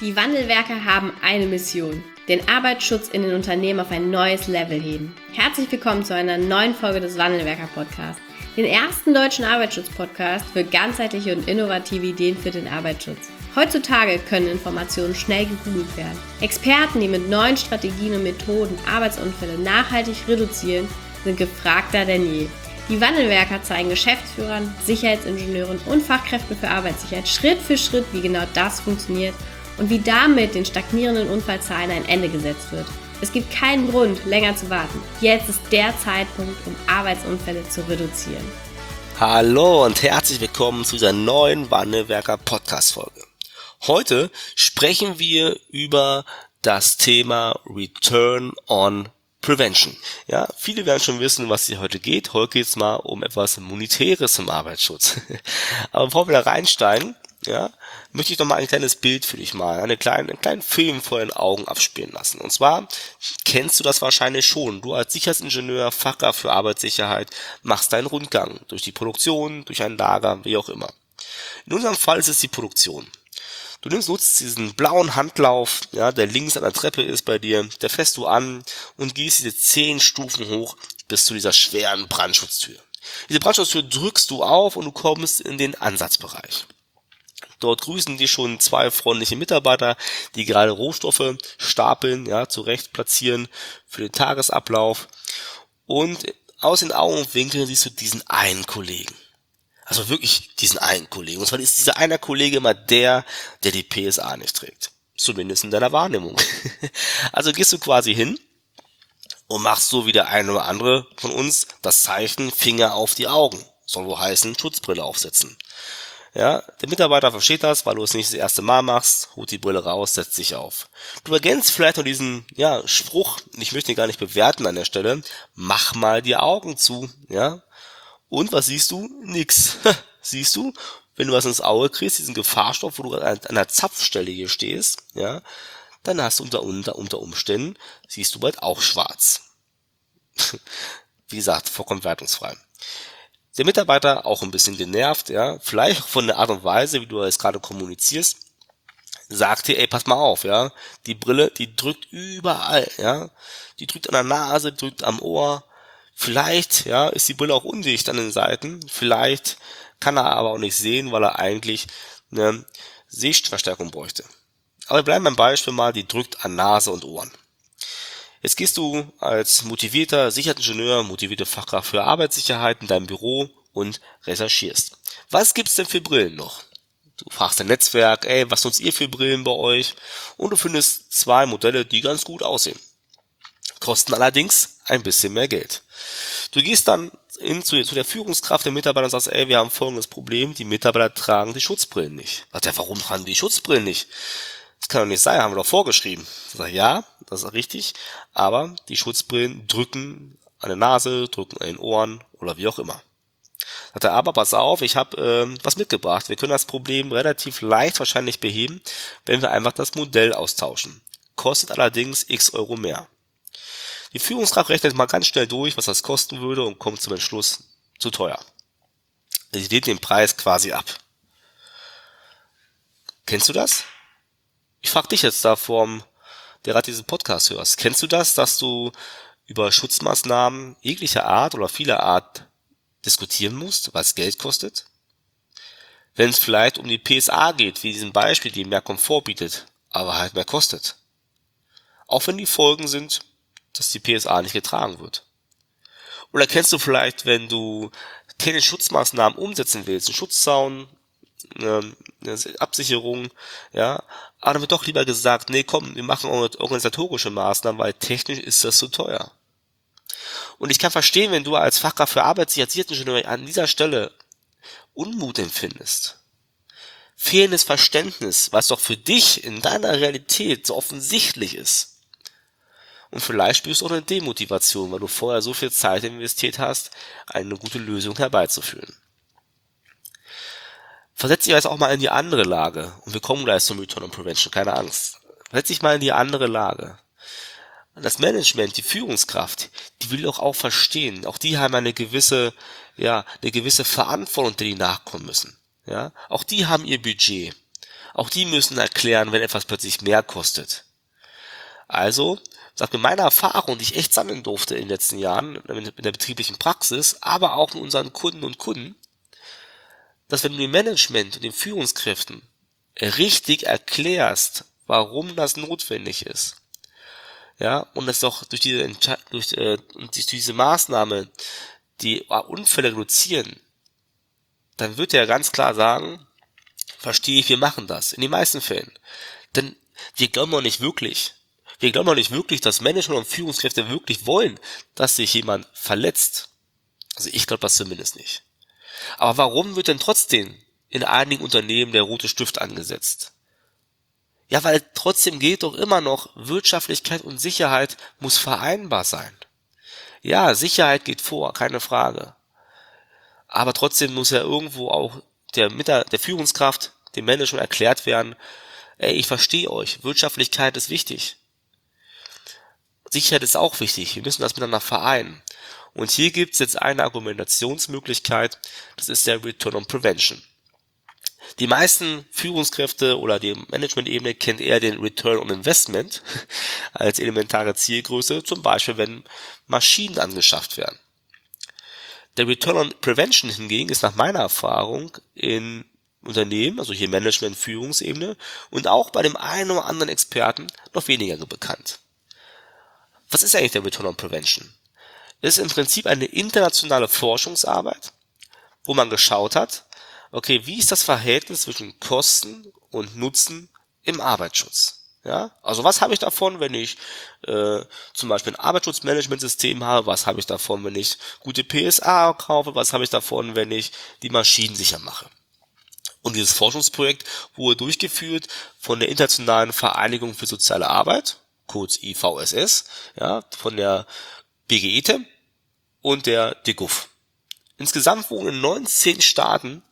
Die Wandelwerker haben eine Mission: den Arbeitsschutz in den Unternehmen auf ein neues Level heben. Herzlich willkommen zu einer neuen Folge des Wandelwerker-Podcasts, den ersten deutschen Arbeitsschutz-Podcast für ganzheitliche und innovative Ideen für den Arbeitsschutz. Heutzutage können Informationen schnell gegoogelt werden. Experten, die mit neuen Strategien und Methoden Arbeitsunfälle nachhaltig reduzieren, sind gefragter denn je. Die Wandelwerker zeigen Geschäftsführern, Sicherheitsingenieuren und Fachkräften für Arbeitssicherheit Schritt für Schritt, wie genau das funktioniert und wie damit den stagnierenden Unfallzahlen ein Ende gesetzt wird. Es gibt keinen Grund, länger zu warten. Jetzt ist der Zeitpunkt, um Arbeitsunfälle zu reduzieren. Hallo und herzlich willkommen zu dieser neuen Wandelwerker Podcast-Folge. Heute sprechen wir über das Thema Return on Prevention. Ja, viele werden schon wissen, was es heute geht. Heute geht es mal um etwas Monetäres im Arbeitsschutz. Aber bevor wir da reinsteigen, ja, möchte ich noch mal ein kleines Bild für dich malen, einen kleinen Film vor den Augen abspielen lassen. Und zwar kennst du das wahrscheinlich schon. Du als Sicherheitsingenieur, Fachkraft für Arbeitssicherheit, machst deinen Rundgang durch die Produktion, durch ein Lager, wie auch immer. In unserem Fall ist es die Produktion. Du nutzt diesen blauen Handlauf, ja, der links an der Treppe ist bei dir, der fährst du an und gehst diese 10 Stufen hoch bis zu dieser schweren Brandschutztür. Diese Brandschutztür drückst du auf und du kommst in den Ansatzbereich. Dort grüßen dich schon 2 freundliche Mitarbeiter, die gerade Rohstoffe stapeln, ja, zurecht platzieren für den Tagesablauf. Und aus den Augenwinkeln siehst du diesen einen Kollegen. Also wirklich diesen einen Kollegen. Und zwar ist dieser eine Kollege immer der die PSA nicht trägt. Zumindest in deiner Wahrnehmung. Also gehst du quasi hin und machst so wie der eine oder andere von uns das Zeichen Finger auf die Augen. Soll wohl heißen Schutzbrille aufsetzen. Ja, der Mitarbeiter versteht das, weil du es nicht das erste Mal machst, holt die Brille raus, setzt sich auf. Du ergänzt vielleicht noch diesen, Spruch, ich möchte ihn gar nicht bewerten an der Stelle, mach mal die Augen zu, ja. Und was siehst du? Nix. Siehst du, wenn du was ins Auge kriegst, diesen Gefahrstoff, wo du an einer Zapfstelle hier stehst, ja, dann hast du unter Umständen, siehst du bald auch schwarz. Wie gesagt, vollkommen wertungsfrei. Der Mitarbeiter auch ein bisschen genervt, ja, vielleicht von der Art und Weise, wie du es gerade kommunizierst, sagt dir, ey, pass mal auf, ja, die Brille, die drückt überall, ja, die drückt an der Nase, die drückt am Ohr. Vielleicht, ja, ist die Brille auch undicht an den Seiten. Vielleicht kann er aber auch nicht sehen, weil er eigentlich eine Sehverstärkung bräuchte. Aber wir bleiben beim Beispiel mal, die drückt an Nase und Ohren. Jetzt gehst du als motivierter Sicherheitsingenieur, motivierte Fachkraft für Arbeitssicherheit in deinem Büro und recherchierst. Was gibt's denn für Brillen noch? Du fragst dein Netzwerk, ey, was nutzt ihr für Brillen bei euch? Und du findest 2 Modelle, die ganz gut aussehen. Kosten allerdings ein bisschen mehr Geld. Du gehst dann zu der Führungskraft der Mitarbeiter und sagst, ey, wir haben folgendes Problem, die Mitarbeiter tragen die Schutzbrillen nicht. Sagt er, warum tragen die Schutzbrillen nicht? Das kann doch nicht sein, haben wir doch vorgeschrieben. Ich sage, ja, das ist richtig, aber die Schutzbrillen drücken an der Nase, drücken an den Ohren oder wie auch immer. Sagt er, aber pass auf, ich habe was mitgebracht. Wir können das Problem relativ leicht wahrscheinlich beheben, wenn wir einfach das Modell austauschen. Kostet allerdings x Euro mehr. Die Führungskraft rechnet mal ganz schnell durch, was das kosten würde und kommt zum Entschluss, zu teuer. Sie lehnt den Preis quasi ab. Kennst du das? Ich frage dich jetzt da der gerade diesen Podcast hörst. Kennst du das, dass du über Schutzmaßnahmen jeglicher Art oder vieler Art diskutieren musst, weil es Geld kostet? Wenn es vielleicht um die PSA geht, wie diesem Beispiel, die mehr Komfort bietet, aber halt mehr kostet. Auch wenn die Folgen sind, dass die PSA nicht getragen wird. Oder kennst du vielleicht, wenn du technische Schutzmaßnahmen umsetzen willst, einen Schutzzaun, eine Absicherung, ja, aber dann wird doch lieber gesagt, nee, komm, wir machen organisatorische Maßnahmen, weil technisch ist das zu teuer. Und ich kann verstehen, wenn du als Fachkraft für Arbeitssicherheitsingenieur an dieser Stelle Unmut empfindest. Fehlendes Verständnis, was doch für dich in deiner Realität so offensichtlich ist. Und vielleicht spürst du auch eine Demotivation, weil du vorher so viel Zeit investiert hast, eine gute Lösung herbeizuführen. Versetz dich jetzt auch mal in die andere Lage. Und wir kommen gleich zum Return on Prevention, keine Angst. Versetz dich mal in die andere Lage. Das Management, die Führungskraft, die will doch auch verstehen. Auch die haben eine gewisse Verantwortung, der die nachkommen müssen. Ja, auch die haben ihr Budget. Auch die müssen erklären, wenn etwas plötzlich mehr kostet. Also, sagt mir meine Erfahrung, die ich echt sammeln durfte in den letzten Jahren, in der betrieblichen Praxis, aber auch mit unseren Kunden und Kunden, dass wenn du dem Management und den Führungskräften richtig erklärst, warum das notwendig ist, ja, und das auch durch diese Maßnahme die Unfälle reduzieren, dann wird er ganz klar sagen, verstehe ich, wir machen das. In den meisten Fällen. Denn wir glauben doch nicht wirklich, dass Management und Führungskräfte wirklich wollen, dass sich jemand verletzt. Also ich glaube das zumindest nicht. Aber warum wird denn trotzdem in einigen Unternehmen der rote Stift angesetzt? Ja, weil trotzdem gilt doch immer noch, Wirtschaftlichkeit und Sicherheit muss vereinbar sein. Ja, Sicherheit geht vor, keine Frage. Aber trotzdem muss ja irgendwo auch der Führungskraft, dem Management erklärt werden, ey, ich verstehe euch, Wirtschaftlichkeit ist wichtig. Sicherheit ist auch wichtig, wir müssen das miteinander vereinen. Und hier gibt es jetzt eine Argumentationsmöglichkeit, das ist der Return on Prevention. Die meisten Führungskräfte oder die Management-Ebene kennt eher den Return on Investment als elementare Zielgröße, zum Beispiel wenn Maschinen angeschafft werden. Der Return on Prevention hingegen ist nach meiner Erfahrung in Unternehmen, also hier Management, Führungsebene und auch bei dem einen oder anderen Experten noch weniger bekannt. Was ist eigentlich der Return on Prevention? Es ist im Prinzip eine internationale Forschungsarbeit, wo man geschaut hat, okay, wie ist das Verhältnis zwischen Kosten und Nutzen im Arbeitsschutz? Ja, also was habe ich davon, wenn ich zum Beispiel ein Arbeitsschutzmanagementsystem habe? Was habe ich davon, wenn ich gute PSA kaufe? Was habe ich davon, wenn ich die Maschinen sicher mache? Und dieses Forschungsprojekt wurde durchgeführt von der Internationalen Vereinigung für soziale Arbeit, kurz IVSS, ja, von der BGETE und der DGUF. Insgesamt wurden in 19 Staaten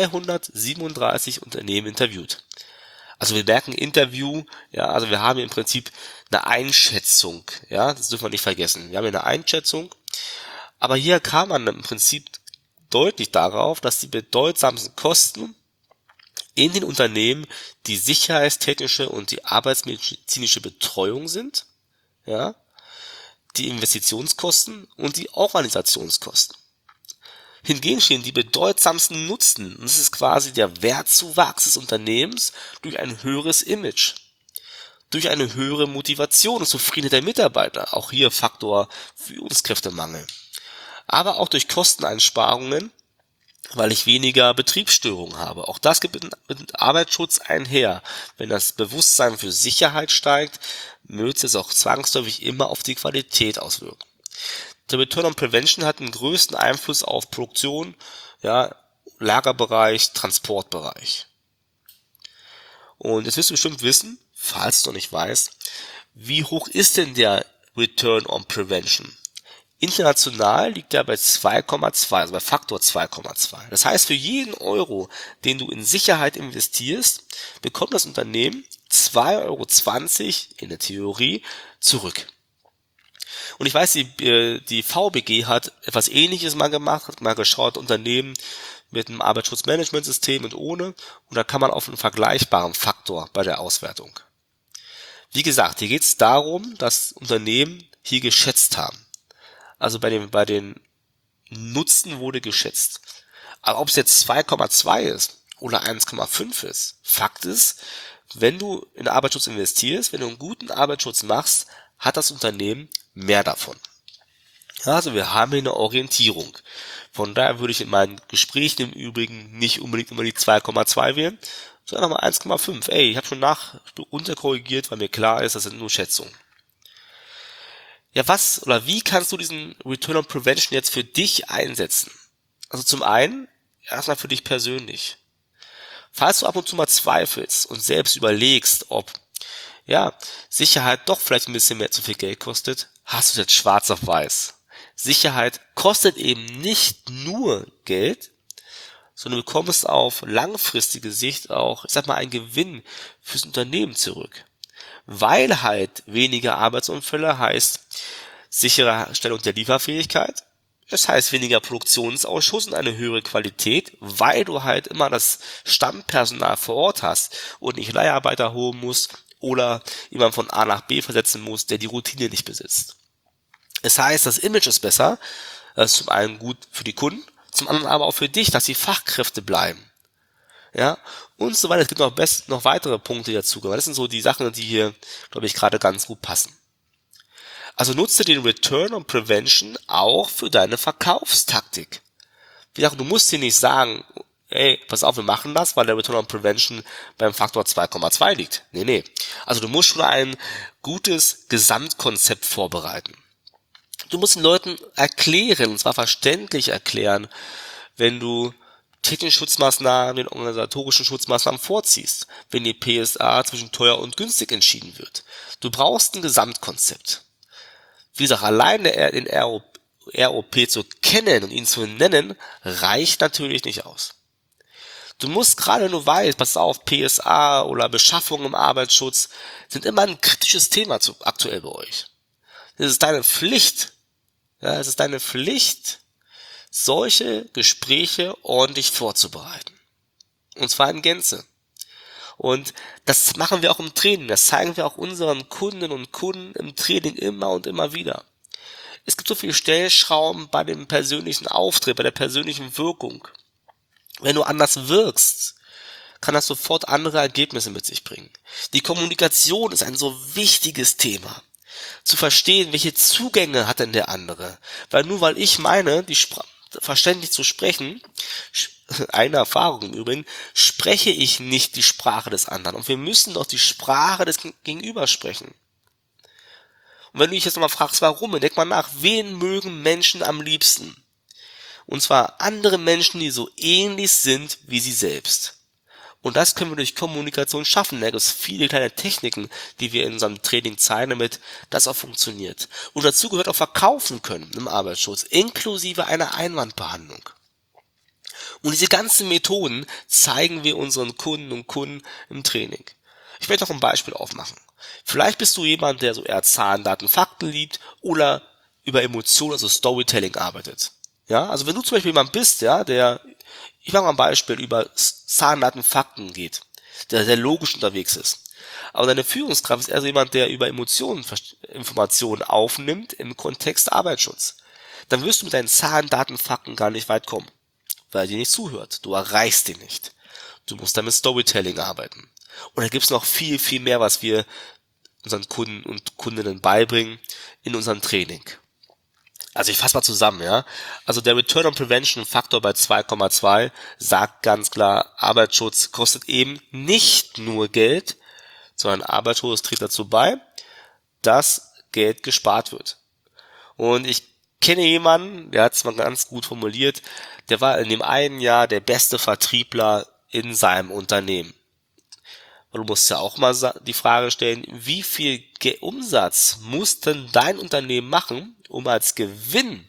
337 Unternehmen interviewt. Also wir merken Interview, ja, also wir haben im Prinzip eine Einschätzung, ja, das dürfen wir nicht vergessen. Wir haben eine Einschätzung, aber hier kam man im Prinzip deutlich darauf, dass die bedeutsamsten Kosten in den Unternehmen die sicherheitstechnische und die arbeitsmedizinische Betreuung sind, ja, die Investitionskosten und die Organisationskosten. Hingegen stehen die bedeutsamsten Nutzen, und das ist quasi der Wertzuwachs des Unternehmens durch ein höheres Image, durch eine höhere Motivation und Zufriedenheit der Mitarbeiter, auch hier Faktor Führungskräftemangel, aber auch durch Kosteneinsparungen, weil ich weniger Betriebsstörungen habe. Auch das geht mit Arbeitsschutz einher. Wenn das Bewusstsein für Sicherheit steigt, wird es auch zwangsläufig immer auf die Qualität auswirken. Der Return on Prevention hat den größten Einfluss auf Produktion, ja, Lagerbereich, Transportbereich. Und jetzt wirst du bestimmt wissen, falls du noch nicht weißt, wie hoch ist denn der Return on Prevention? International liegt er bei 2,2, also bei Faktor 2,2. Das heißt, für jeden Euro, den du in Sicherheit investierst, bekommt das Unternehmen 2,20 € in der Theorie zurück. Und ich weiß, die VBG hat etwas Ähnliches mal gemacht, hat mal geschaut, Unternehmen mit einem Arbeitsschutzmanagementsystem und ohne, und da kann man auf einen vergleichbaren Faktor bei der Auswertung. Wie gesagt, hier geht es darum, dass Unternehmen hier geschätzt haben. Also bei den Nutzen wurde geschätzt. Aber ob es jetzt 2,2 ist oder 1,5 ist, Fakt ist, wenn du in Arbeitsschutz investierst, wenn du einen guten Arbeitsschutz machst, hat das Unternehmen mehr davon. Also wir haben hier eine Orientierung. Von daher würde ich in meinen Gesprächen im Übrigen nicht unbedingt immer die 2,2 wählen, sondern mal 1,5. Ey, ich habe schon runterkorrigiert, weil mir klar ist, das sind nur Schätzungen. Ja, was oder wie kannst du diesen Return on Prevention jetzt für dich einsetzen? Also zum einen, erstmal für dich persönlich. Falls du ab und zu mal zweifelst und selbst überlegst, ob ja, Sicherheit doch vielleicht ein bisschen mehr zu viel Geld kostet, hast du jetzt schwarz auf weiß. Sicherheit kostet eben nicht nur Geld, sondern du bekommst auf langfristige Sicht auch, ich sag mal, einen Gewinn fürs Unternehmen zurück. Weil halt weniger Arbeitsunfälle heißt sichere Stellung der Lieferfähigkeit, Das heißt weniger Produktionsausschuss und eine höhere Qualität, weil du halt immer das Stammpersonal vor Ort hast und nicht Leiharbeiter holen musst oder jemand von A nach B versetzen musst, der die Routine nicht besitzt. Es heißt, das Image ist besser, das ist zum einen gut für die Kunden, zum anderen aber auch für dich, dass die Fachkräfte bleiben. Ja, und so weiter. Es gibt noch weitere Punkte, die dazugehören. Das sind so die Sachen, die hier, glaube ich, gerade ganz gut passen. Also nutze den Return on Prevention auch für deine Verkaufstaktik. Wie gesagt, du musst dir nicht sagen, ey, pass auf, wir machen das, weil der Return on Prevention beim Faktor 2,2 liegt. Nee. Also du musst schon ein gutes Gesamtkonzept vorbereiten. Du musst den Leuten erklären, und zwar verständlich erklären, wenn du technische Schutzmaßnahmen den organisatorischen Schutzmaßnahmen vorziehst, wenn die PSA zwischen teuer und günstig entschieden wird. Du brauchst ein Gesamtkonzept. Wie gesagt, allein den ROP zu kennen und ihn zu nennen, reicht natürlich nicht aus. Du musst gerade, wenn du weißt, pass auf, PSA oder Beschaffung im Arbeitsschutz sind immer ein kritisches Thema aktuell bei euch. Es ist deine Pflicht, solche Gespräche ordentlich vorzubereiten. Und zwar in Gänze. Und das machen wir auch im Training, das zeigen wir auch unseren Kundinnen und Kunden im Training immer und immer wieder. Es gibt so viele Stellschrauben bei dem persönlichen Auftritt, bei der persönlichen Wirkung. Wenn du anders wirkst, kann das sofort andere Ergebnisse mit sich bringen. Die Kommunikation ist ein so wichtiges Thema. Zu verstehen, welche Zugänge hat denn der andere. Weil ich meine, verständlich zu sprechen, eine Erfahrung im Übrigen, spreche ich nicht die Sprache des anderen. Und wir müssen doch die Sprache des Gegenübers sprechen. Und wenn du dich jetzt nochmal fragst, warum, denk mal nach, wen mögen Menschen am liebsten? Und zwar andere Menschen, die so ähnlich sind wie sie selbst. Und das können wir durch Kommunikation schaffen. Da gibt es viele kleine Techniken, die wir in unserem Training zeigen, damit das auch funktioniert. Und dazu gehört auch verkaufen können im Arbeitsschutz, inklusive einer Einwandbehandlung. Und diese ganzen Methoden zeigen wir unseren Kunden und Kunden im Training. Ich werde noch ein Beispiel aufmachen. Vielleicht bist du jemand, der so eher Zahlen, Daten, Fakten liebt oder über Emotionen, also Storytelling arbeitet. Ja, also wenn du zum Beispiel jemand bist, ja, ich mache mal ein Beispiel, über Zahlen, Daten, Fakten geht, der sehr logisch unterwegs ist. Aber deine Führungskraft ist eher so jemand, der über Emotionen Informationen aufnimmt im Kontext Arbeitsschutz. Dann wirst du mit deinen Zahlen, Daten, Fakten gar nicht weit kommen, weil er dir nicht zuhört. Du erreichst ihn nicht. Du musst dann mit Storytelling arbeiten. Und da gibt's noch viel, viel mehr, was wir unseren Kunden und Kundinnen beibringen in unserem Training. Also ich fasse mal zusammen, ja. Also der Return on Prevention Faktor bei 2,2 sagt ganz klar, Arbeitsschutz kostet eben nicht nur Geld, sondern Arbeitsschutz trägt dazu bei, dass Geld gespart wird. Und ich kenne jemanden, der hat es mal ganz gut formuliert, der war in dem einen Jahr der beste Vertriebler in seinem Unternehmen. Und du musst ja auch mal die Frage stellen, wie viel Umsatz muss denn dein Unternehmen machen, um als Gewinn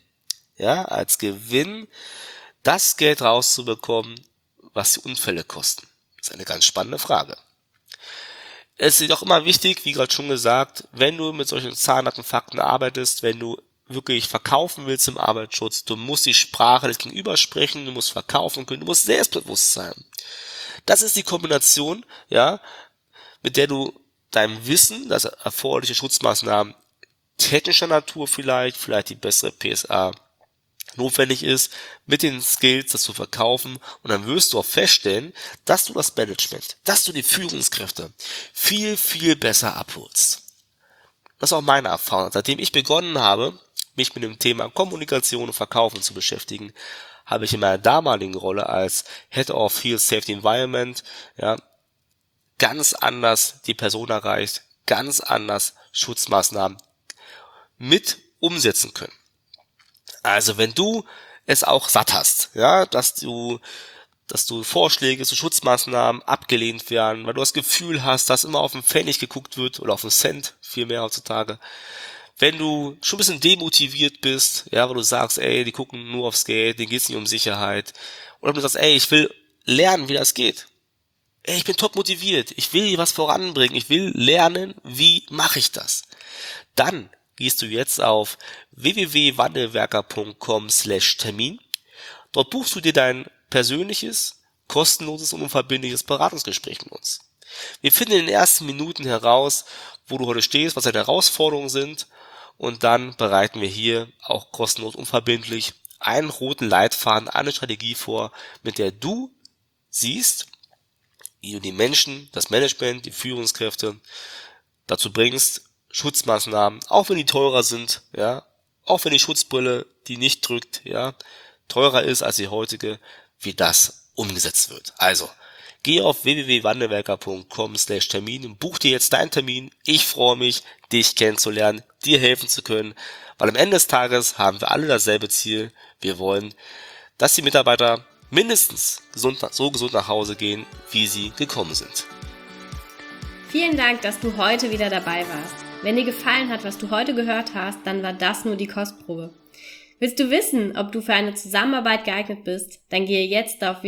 das Geld rauszubekommen, was die Unfälle kosten? Das ist eine ganz spannende Frage. Es ist auch immer wichtig, wie gerade schon gesagt, wenn du mit solchen Zahlen, Daten, Fakten arbeitest, wenn du wirklich verkaufen willst im Arbeitsschutz, du musst die Sprache des Gegenübers sprechen, du musst verkaufen können, du musst selbstbewusst sein. Das ist die Kombination, ja, mit der du deinem Wissen, das erforderliche Schutzmaßnahmen technischer Natur vielleicht die bessere PSA notwendig ist, mit den Skills, das zu verkaufen, und dann wirst du auch feststellen, dass du das Management, dass du die Führungskräfte viel, viel besser abholst. Das ist auch meine Erfahrung. Seitdem ich begonnen habe, mich mit dem Thema Kommunikation und Verkaufen zu beschäftigen, habe ich in meiner damaligen Rolle als Head of Field Safety Environment, ja, ganz anders die Person erreicht, ganz anders Schutzmaßnahmen mit umsetzen können. Also wenn du es auch satt hast, ja, dass du Vorschläge zu Schutzmaßnahmen abgelehnt werden, weil du das Gefühl hast, dass immer auf den Pfennig geguckt wird oder auf den Cent, viel mehr heutzutage. Wenn du schon ein bisschen demotiviert bist, ja, wo du sagst, ey, die gucken nur aufs Geld, denen geht's nicht um Sicherheit. Oder wenn du sagst, ey, ich will lernen, wie das geht. Ey, ich bin top motiviert, ich will hier was voranbringen, ich will lernen, wie mache ich das? Dann gehst du jetzt auf www.wandelwerker.com/Termin. Dort buchst du dir dein persönliches, kostenloses und unverbindliches Beratungsgespräch mit uns. Wir finden in den ersten Minuten heraus, wo du heute stehst, was deine Herausforderungen sind, und dann bereiten wir hier auch kostenlos und unverbindlich einen roten Leitfaden, eine Strategie vor, mit der du siehst, wie du die Menschen, das Management, die Führungskräfte dazu bringst, Schutzmaßnahmen, auch wenn die teurer sind, ja, auch wenn die Schutzbrille, die nicht drückt, ja, teurer ist als die heutige, wie das umgesetzt wird. Also, geh auf www.wandelwerker.com/Termin und buch dir jetzt deinen Termin. Ich freue mich, dich kennenzulernen, dir helfen zu können, weil am Ende des Tages haben wir alle dasselbe Ziel. Wir wollen, dass die Mitarbeiter mindestens so gesund nach Hause gehen, wie sie gekommen sind. Vielen Dank, dass du heute wieder dabei warst. Wenn dir gefallen hat, was du heute gehört hast, dann war das nur die Kostprobe. Willst du wissen, ob du für eine Zusammenarbeit geeignet bist? Dann gehe jetzt auf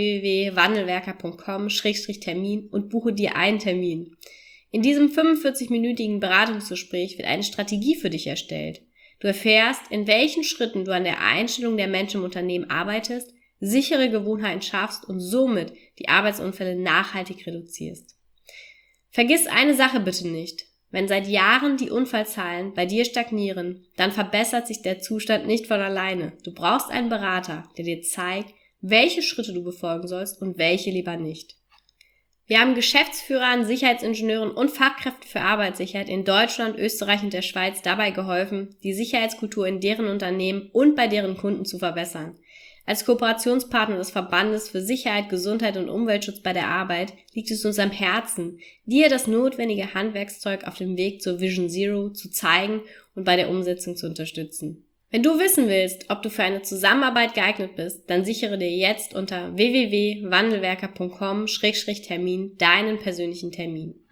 www.wandelwerker.com/Termin und buche dir einen Termin. In diesem 45-minütigen Beratungsgespräch wird eine Strategie für dich erstellt. Du erfährst, in welchen Schritten du an der Einstellung der Menschen im Unternehmen arbeitest, sichere Gewohnheiten schaffst und somit die Arbeitsunfälle nachhaltig reduzierst. Vergiss eine Sache bitte nicht. Wenn seit Jahren die Unfallzahlen bei dir stagnieren, dann verbessert sich der Zustand nicht von alleine. Du brauchst einen Berater, der dir zeigt, welche Schritte du befolgen sollst und welche lieber nicht. Wir haben Geschäftsführern, Sicherheitsingenieuren und Fachkräften für Arbeitssicherheit in Deutschland, Österreich und der Schweiz dabei geholfen, die Sicherheitskultur in deren Unternehmen und bei deren Kunden zu verbessern. Als Kooperationspartner des Verbandes für Sicherheit, Gesundheit und Umweltschutz bei der Arbeit liegt es uns am Herzen, dir das notwendige Handwerkszeug auf dem Weg zur Vision Zero zu zeigen und bei der Umsetzung zu unterstützen. Wenn du wissen willst, ob du für eine Zusammenarbeit geeignet bist, dann sichere dir jetzt unter www.wandelwerker.com/Termin deinen persönlichen Termin.